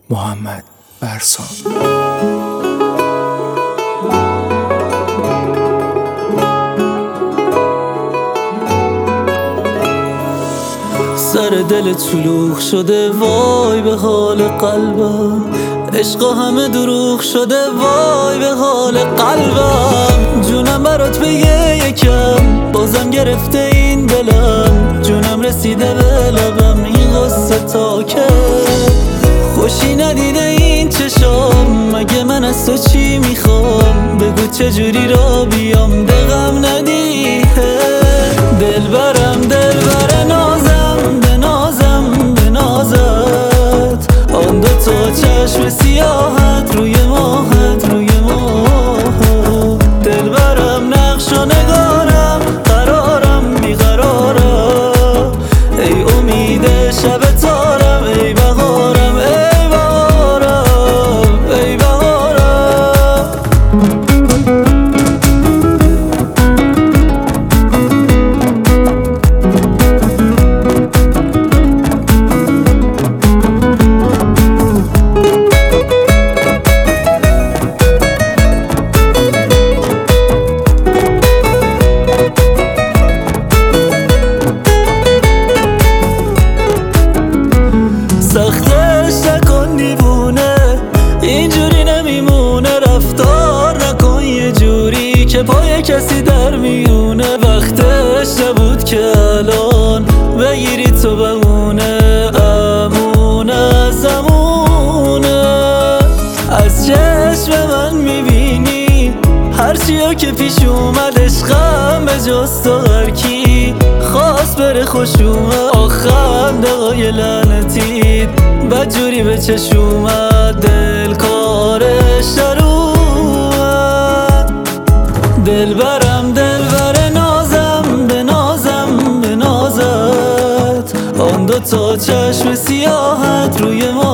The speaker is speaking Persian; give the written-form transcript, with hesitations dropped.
محمد برسان. سر دل شلوغ شده وای به حال قلبم، عشقا همه دروغ شده وای به حال قلبم. جونم برات بگه یکم، بازم گرفته این دلم، جونم رسیده به لبم، این قصه تا که خوشی ندیده این چشام. مگه من از تو چی میخوام؟ بگو چجوری را بیام، دلم ندیه دلبرم، دلبر نازم، بنازم بنازت، آن دو تا چشم سیاحت روی ماهت، روی ماهت. دلبرم نقش و نگارم، قرارم بیقرارم، ای امید شب تارم، ای بهارم، ای بهارم، ای بهارم. سختش نکن دیوونه، اینجوری نمیمونه، رفتار نکن یه جوری که پای کسی در میونه. وقتش نبود که الان بگیری تو بمونه، امون از امونه. از چشم من میبینی هرچیا که پیش اومد، عشقم به جز تو هر کی خواست بره خوش اومد. آخر دقای لعنتید بدجوری به چش اومد، دل کارش در اومد. دلبرم، دلبر نازم، بنازم بنازت، آن دو تا چشم سیاحت روی ما